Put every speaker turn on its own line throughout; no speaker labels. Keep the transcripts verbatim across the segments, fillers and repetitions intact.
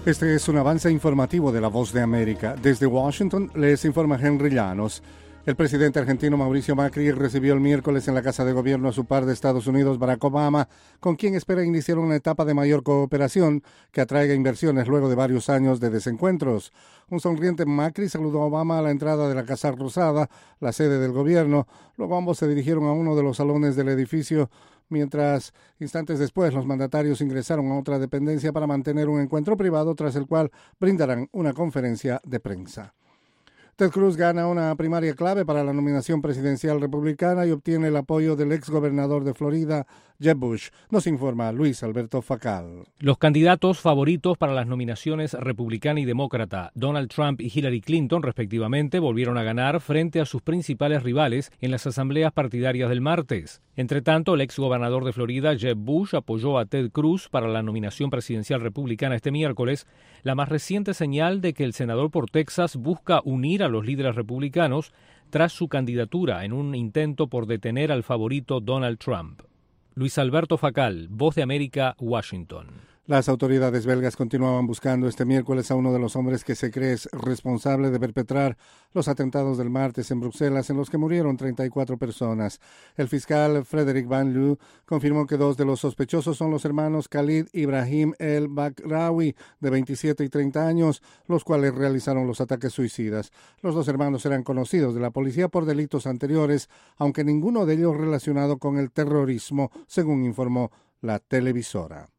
Este es un avance informativo de La Voz de América. Desde Washington les informa Henry Llanos. El presidente argentino Mauricio Macri recibió el miércoles en la Casa de Gobierno a su par de Estados Unidos, Barack Obama, con quien espera iniciar una etapa de mayor cooperación que atraiga inversiones luego de varios años de desencuentros. Un sonriente Macri saludó a Obama a la entrada de la Casa Rosada, la sede del gobierno. Luego ambos se dirigieron a uno de los salones del edificio, mientras instantes después los mandatarios ingresaron a otra dependencia para mantener un encuentro privado, tras el cual brindarán una conferencia de prensa. Ted Cruz gana una primaria clave para la nominación presidencial republicana y obtiene el apoyo del exgobernador de Florida, Jeb Bush. Nos informa Luis Alberto Facal.
Los candidatos favoritos para las nominaciones republicana y demócrata, Donald Trump y Hillary Clinton, respectivamente, volvieron a ganar frente a sus principales rivales en las asambleas partidarias del martes. Entre tanto, el exgobernador de Florida, Jeb Bush, apoyó a Ted Cruz para la nominación presidencial republicana este miércoles, la más reciente señal de que el senador por Texas busca unir a los líderes republicanos tras su candidatura en un intento por detener al favorito Donald Trump. Luis Alberto Facal, Voz de América, Washington.
Las autoridades belgas continuaban buscando este miércoles a uno de los hombres que se cree es responsable de perpetrar los atentados del martes en Bruselas, en los que murieron treinta y cuatro personas. El fiscal Frederick Van Loo confirmó que dos de los sospechosos son los hermanos Khalid Ibrahim El Bakraoui, de veintisiete y treinta años, los cuales realizaron los ataques suicidas. Los dos hermanos eran conocidos de la policía por delitos anteriores, aunque ninguno de ellos relacionado con el terrorismo, según informó la televisora.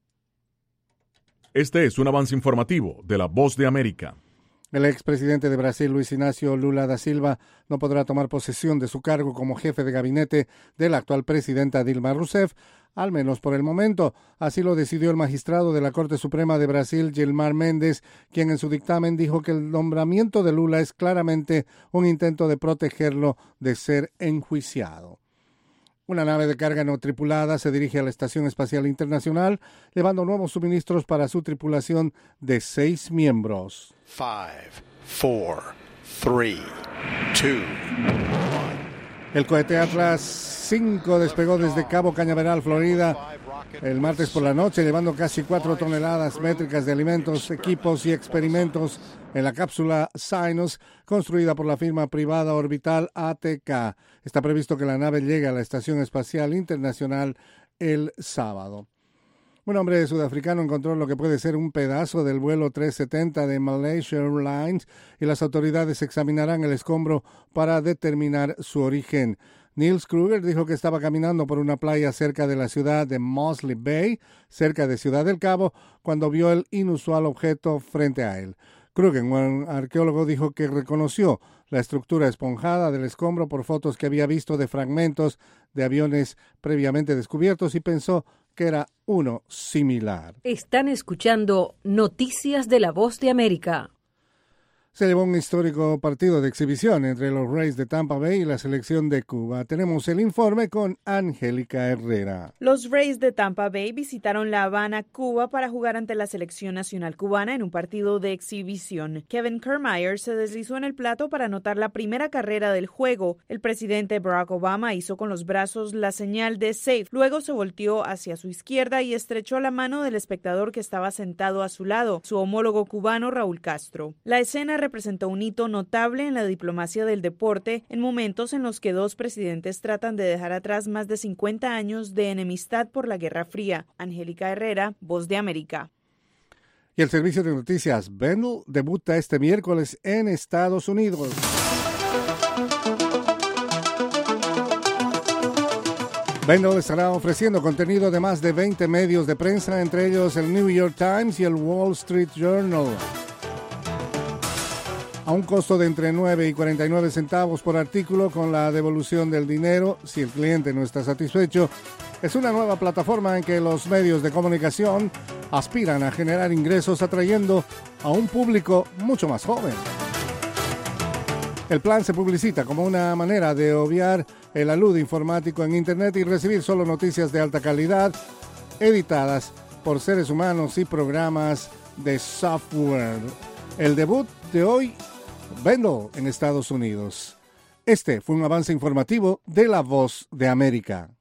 Este es un avance informativo de La Voz de América.
El expresidente de Brasil, Luis Inácio Lula da Silva, no podrá tomar posesión de su cargo como jefe de gabinete de la actual presidenta Dilma Rousseff, al menos por el momento. Así lo decidió el magistrado de la Corte Suprema de Brasil, Gilmar Mendes, quien en su dictamen dijo que el nombramiento de Lula es claramente un intento de protegerlo de ser enjuiciado. Una nave de carga no tripulada se dirige a la Estación Espacial Internacional, llevando nuevos suministros para su tripulación de seis miembros.
Five, four, three, two, one.
El cohete Atlas cinco despegó desde Cabo Cañaveral, Florida, el martes por la noche, llevando casi cuatro toneladas métricas de alimentos, equipos y experimentos en la cápsula Cygnus, construida por la firma privada orbital A T K. Está previsto que la nave llegue a la Estación Espacial Internacional el sábado. Un hombre sudafricano encontró lo que puede ser un pedazo del vuelo trescientos setenta de Malaysia Airlines y las autoridades examinarán el escombro para determinar su origen. Niels Kruger dijo que estaba caminando por una playa cerca de la ciudad de Mosley Bay, cerca de Ciudad del Cabo, cuando vio el inusual objeto frente a él. Kruger, un arqueólogo, dijo que reconoció la estructura esponjada del escombro por fotos que había visto de fragmentos de aviones previamente descubiertos y pensó que era uno similar.
Están escuchando Noticias de La Voz de América.
Se llevó un histórico partido de exhibición entre los Rays de Tampa Bay y la selección de Cuba. Tenemos el informe con Angélica Herrera.
Los Rays de Tampa Bay visitaron La Habana, Cuba, para jugar ante la selección nacional cubana en un partido de exhibición. Kevin Kiermaier se deslizó en el plato para anotar la primera carrera del juego. El presidente Barack Obama hizo con los brazos la señal de safe. Luego se volteó hacia su izquierda y estrechó la mano del espectador que estaba sentado a su lado, su homólogo cubano Raúl Castro. La escena representó un hito notable en la diplomacia del deporte en momentos en los que dos presidentes tratan de dejar atrás más de cincuenta años de enemistad por la Guerra Fría. Angélica Herrera, Voz de América.
Y el servicio de noticias Bendel debuta este miércoles en Estados Unidos. Bendel estará ofreciendo contenido de más de veinte medios de prensa, entre ellos el New York Times y el Wall Street Journal, a un costo de entre nueve y cuarenta y nueve centavos por artículo, con la devolución del dinero si el cliente no está satisfecho. Es una nueva plataforma en que los medios de comunicación aspiran a generar ingresos atrayendo a un público mucho más joven. El plan se publicita como una manera de obviar el alud informático en Internet y recibir solo noticias de alta calidad, editadas por seres humanos y programas de software. El debut de hoy, Bendel en Estados Unidos. Este fue un avance informativo de La Voz de América.